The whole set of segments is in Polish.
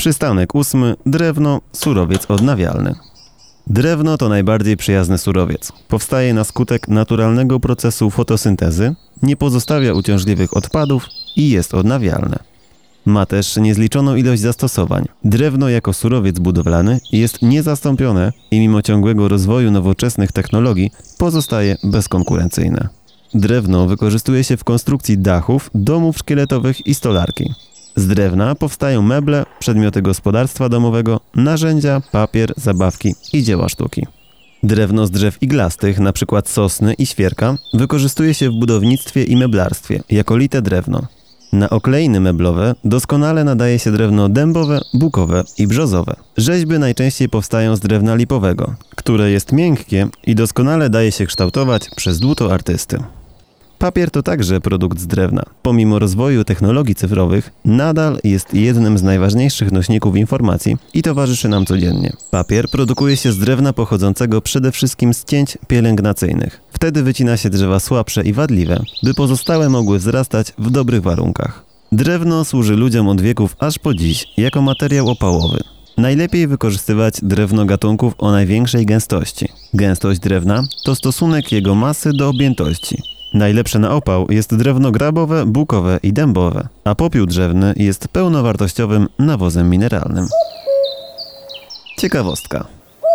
Przystanek 8. Drewno, surowiec odnawialny. Drewno to najbardziej przyjazny surowiec. Powstaje na skutek naturalnego procesu fotosyntezy, nie pozostawia uciążliwych odpadów i jest odnawialne. Ma też niezliczoną ilość zastosowań. Drewno jako surowiec budowlany jest niezastąpione i mimo ciągłego rozwoju nowoczesnych technologii pozostaje bezkonkurencyjne. Drewno wykorzystuje się w konstrukcji dachów, domów szkieletowych i stolarki. Z drewna powstają meble, przedmioty gospodarstwa domowego, narzędzia, papier, zabawki i dzieła sztuki. Drewno z drzew iglastych, np. sosny i świerka, wykorzystuje się w budownictwie i meblarstwie jako lite drewno. Na okleiny meblowe doskonale nadaje się drewno dębowe, bukowe i brzozowe. Rzeźby najczęściej powstają z drewna lipowego, które jest miękkie i doskonale daje się kształtować przez dłuto artysty. Papier to także produkt z drewna. Pomimo rozwoju technologii cyfrowych, nadal jest jednym z najważniejszych nośników informacji i towarzyszy nam codziennie. Papier produkuje się z drewna pochodzącego przede wszystkim z cięć pielęgnacyjnych. Wtedy wycina się drzewa słabsze i wadliwe, by pozostałe mogły wzrastać w dobrych warunkach. Drewno służy ludziom od wieków aż po dziś jako materiał opałowy. Najlepiej wykorzystywać drewno gatunków o największej gęstości. Gęstość drewna to stosunek jego masy do objętości. Najlepsze na opał jest drewno grabowe, bukowe i dębowe, a popiół drzewny jest pełnowartościowym nawozem mineralnym. Ciekawostka.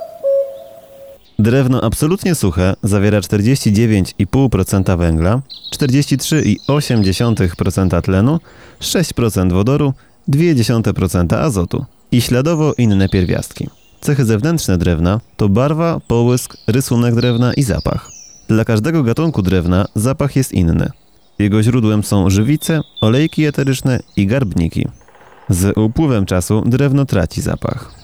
Drewno absolutnie suche zawiera 49,5% węgla, 43,8% tlenu, 6% wodoru, 0,2% azotu i śladowo inne pierwiastki. Cechy zewnętrzne drewna to barwa, połysk, rysunek drewna i zapach. Dla każdego gatunku drewna zapach jest inny. Jego źródłem są żywice, olejki eteryczne i garbniki. Z upływem czasu drewno traci zapach.